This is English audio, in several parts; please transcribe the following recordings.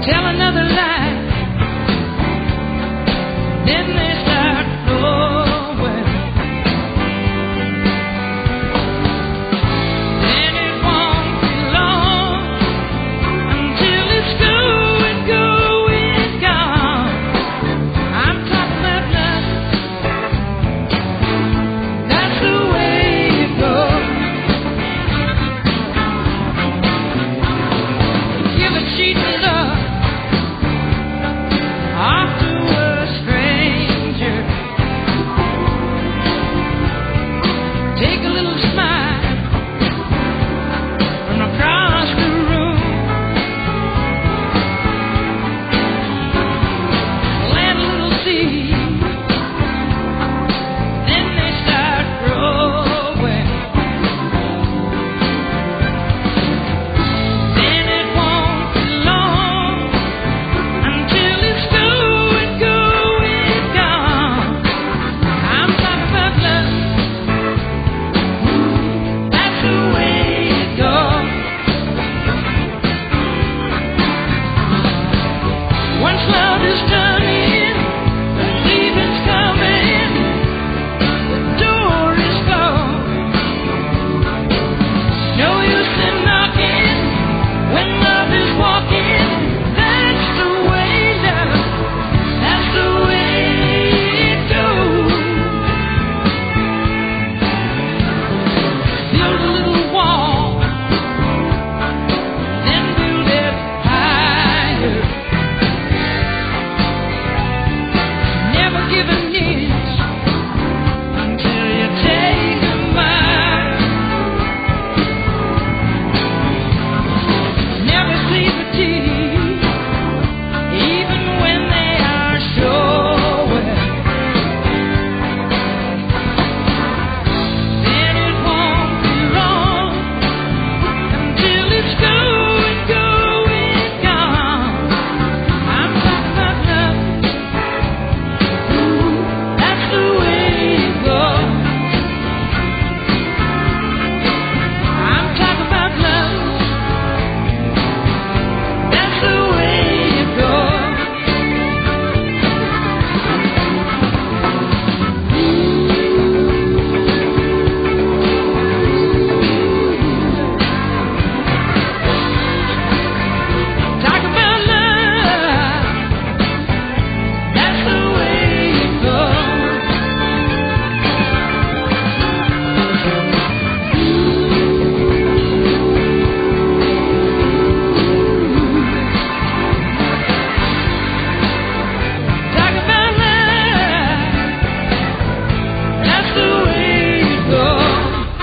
tell another lie. Then they start flowing. Then it won't be long until it's going, going, gone. I'm talking about love. That's the way it goes. Give a cheating love off to a stranger. Take a little smile from across the room. Plant a little seed, then they start growing. Then it won't be long until it's going, going, gone. I'm talking about love. That's the way it goes. Once love is done in, the leaving's coming, the door is closed. No use in knocking when love is walking. That's the way love, that's the way it goes. Build a little wall, then build it higher. Never give an inch until you take a mile. Never see the teeth, even when they are showing. Then it won't be long until it's going, going, gone. I'm talking about love. That's the way it goes. I'm talking about love. That's the way it goes. Talk about love. That's the way it goes. Talk about love. That's the way it goes.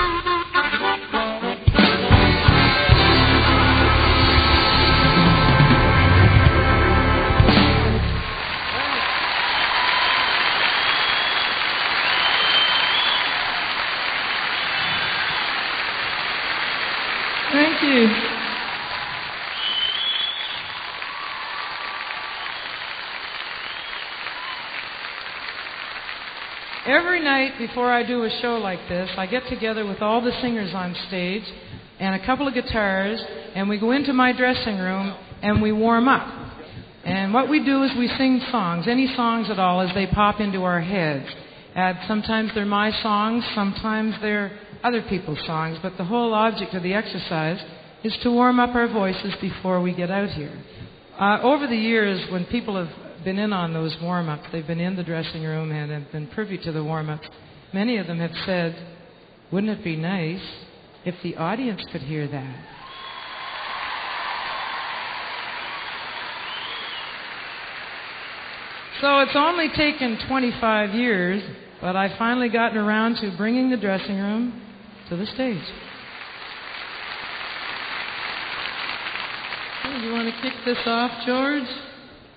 Thank you. Every night before I do a show like this, I get together with all the singers on stage and a couple of guitars, and we go into my dressing room and we warm up. And what we do is we sing songs, any songs at all, as they pop into our heads. And sometimes they're my songs, sometimes they're other people's songs, but the whole object of the exercise is to warm up our voices before we get out here. Over the years, when people have been in on those warm-ups, they've been in the dressing room and have been privy to the warm-ups, many of them have said, wouldn't it be nice if the audience could hear that? So it's only taken 25 years, but I've finally gotten around to bringing the dressing room to the stage. Do you want to kick this off, George?